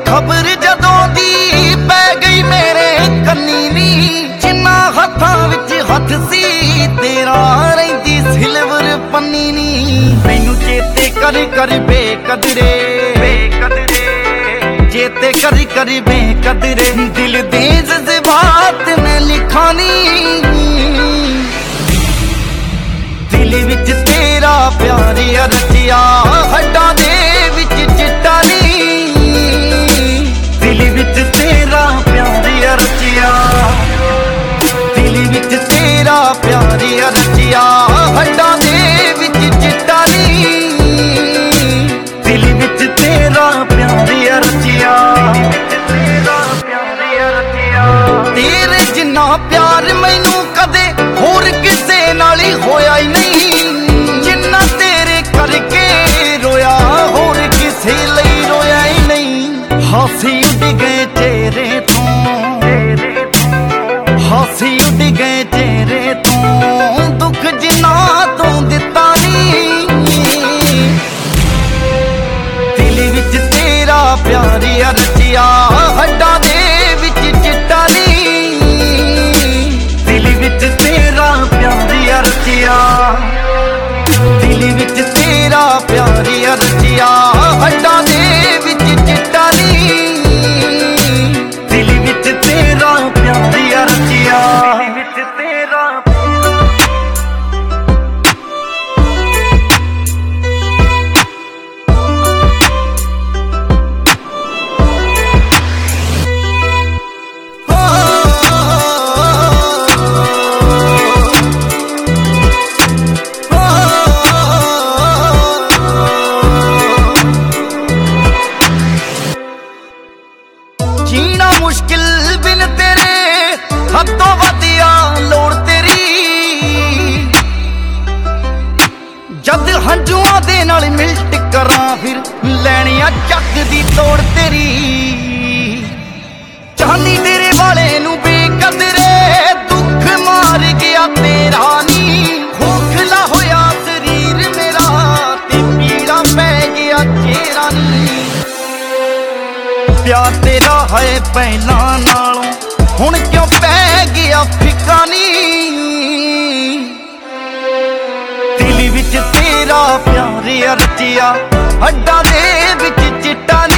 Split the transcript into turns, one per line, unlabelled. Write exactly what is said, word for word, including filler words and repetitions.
खबर जदों दी पै गई मेरे कन्नी नी, जिन्ना हत्थां विच हथ सी तेरा रहिंदी सिल्वर पन्नी नी। मैनू चेते कर कर बेकदरे बेकदरे चेते कर कर बेकदरे, दिल दे जज्बात मैं लिखा नी। दिल विच तेरा प्यार रचिया हड्डां दे विच चिट्टा नी, दिल विच तेरा प्यार रचिया, दिल विच तेरा प्यार रचिया हड्डां दे विच चिट्टा नी, दिल विच तेरा प्यार रचिया, तेरे जिन्ना प्यार मैनू कदे होर किसे नाल ही होया ही नहीं, जिन्ना तेरे करके रोया होर किसे लई रोया ही नहीं। हासी उड़ गए चेहरे तो, हासी उड़ गए चेहरे तो, दुख जिन्ना तू दिता नी, दिल विच तेरा प्यार रचिया हड्डां दे विच चिट्टा नी, दिल विच तेरा प्यार रचिया, दिल विच तेरा प्यार रचिया हड्डां दे विच चिट्टा नी, दिल विच तेरा प्यार रचिया, दिल विच तेरा जीना मुश्किल बिन तेरे हदों वधिया लोड़ तेरी, जद हंजुआं दे नाल मिलट करां फिर लैणियां जग दी तोड़ तेरी। चाहनी तेरे वाले नू बेकदरे दुख मार गया तेरा नी, खोखला होया शरीर मेरा ते पीड़ा पै गया चेहरा नी। प्यार तेरा है पहला नालों हुण क्यों पै गया फिका नी, दिल विच तेरा प्यार रचिया हड्डां दे विच चिट्टा नी।